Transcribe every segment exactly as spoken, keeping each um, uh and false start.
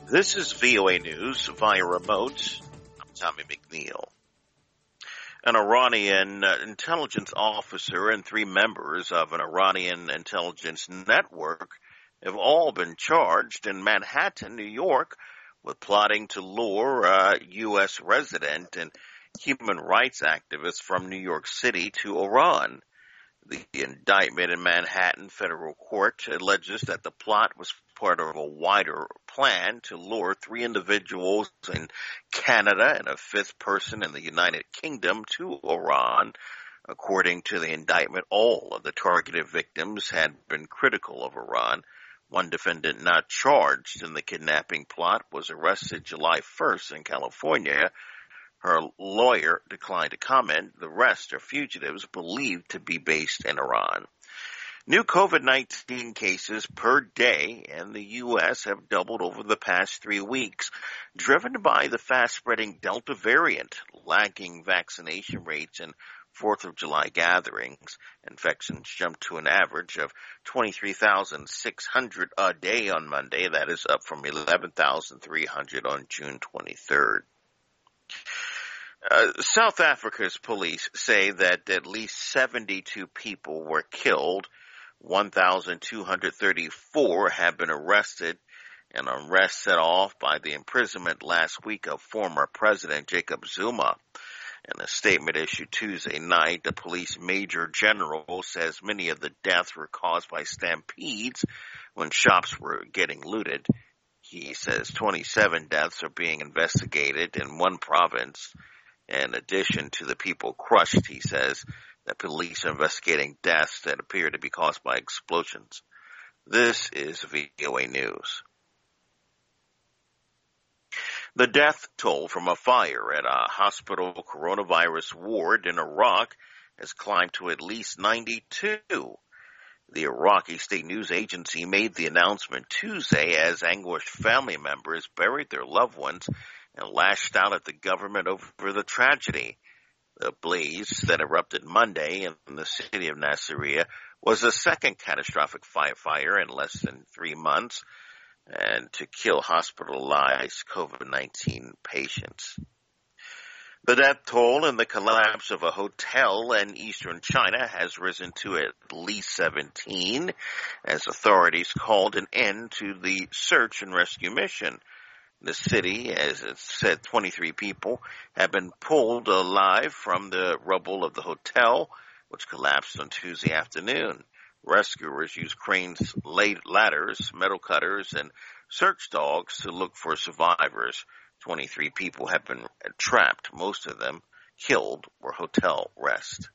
This is V O A News via remote. I'm Tommy McNeil. An Iranian uh, intelligence officer and three members of an Iranian intelligence network have all been charged in Manhattan, New York, with plotting to lure a U S resident and human rights activist from New York City to Iran. The indictment in Manhattan federal court alleges that the plot was part of a wider plan to lure three individuals in Canada and a fifth person in the United Kingdom to Iran. According to the indictment, all of the targeted victims had been critical of Iran. One defendant not charged in the kidnapping plot was arrested July first in California. Her lawyer declined to comment. The rest are fugitives believed to be based in Iran. New COVID nineteen cases per day in the U S have doubled over the past three weeks, driven by the fast-spreading Delta variant, lagging vaccination rates, and fourth of July gatherings. Infections jumped to an average of twenty-three thousand six hundred a day on Monday. That is up from eleven thousand three hundred on June twenty-third. Uh, South Africa's police say that at least seventy-two people were killed, one thousand two hundred thirty-four have been arrested, an arrest set off by the imprisonment last week of former President Jacob Zuma. In a statement issued Tuesday night, the police major general says many of the deaths were caused by stampedes when shops were getting looted. He says twenty-seven deaths are being investigated in one province. In addition to the people crushed, he says that police are investigating deaths that appear to be caused by explosions. This is V O A News. The death toll from a fire at a hospital coronavirus ward in Iraq has climbed to at least ninety-two. The Iraqi state news agency made the announcement Tuesday as anguished family members buried their loved ones and lashed out at the government over the tragedy. The blaze that erupted Monday in the city of Nasiriyah was the second catastrophic fire in less than three months and to kill hospitalized COVID nineteen patients. The death toll in the collapse of a hotel in eastern China has risen to at least seventeen as authorities called an end to the search and rescue mission. The city, as it said, twenty-three people have been pulled alive from the rubble of the hotel, which collapsed on Tuesday afternoon. Rescuers used cranes, ladders, metal cutters, and search dogs to look for survivors. twenty-three people have been trapped. Most of them killed were hotel rest.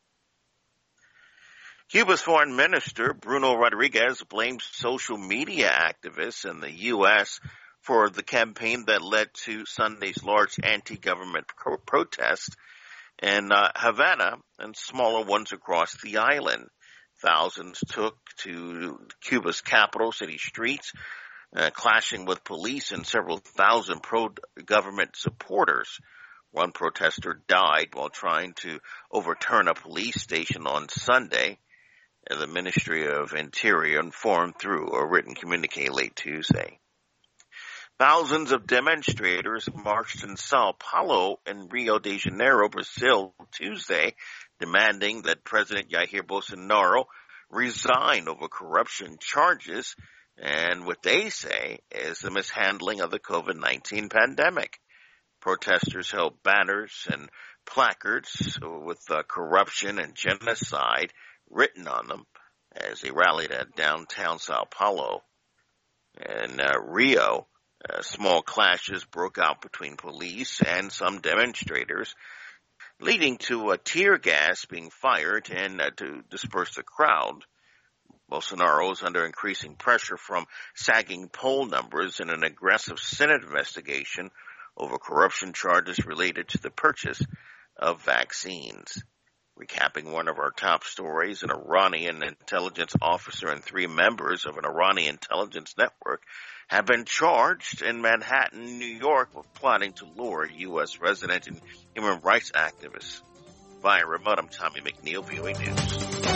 Cuba's foreign minister, Bruno Rodriguez, blames social media activists in the U S for the campaign that led to Sunday's large anti-government pro- protest in uh, Havana and smaller ones across the island. Thousands took to Cuba's capital city streets, uh, clashing with police and several thousand pro-government supporters. One protester died while trying to overturn a police station on Sunday. The Ministry of Interior informed through a written communique late Tuesday. Thousands of demonstrators marched in Sao Paulo and Rio de Janeiro, Brazil, Tuesday, demanding that President Jair Bolsonaro resign over corruption charges and what they say is the mishandling of the COVID nineteen pandemic. Protesters held banners and placards with uh, corruption and genocide written on them as they rallied at downtown Sao Paulo. In uh, Rio, Uh, small clashes broke out between police and some demonstrators, leading to uh, tear gas being fired and uh, to disperse the crowd. Bolsonaro is under increasing pressure from sagging poll numbers in an aggressive Senate investigation over corruption charges related to the purchase of vaccines. Recapping one of our top stories, an Iranian intelligence officer and three members of an Iranian intelligence network have been charged in Manhattan, New York, with plotting to lure U S resident and human rights activists. Via remote, I'm Tommy McNeil, V O A News.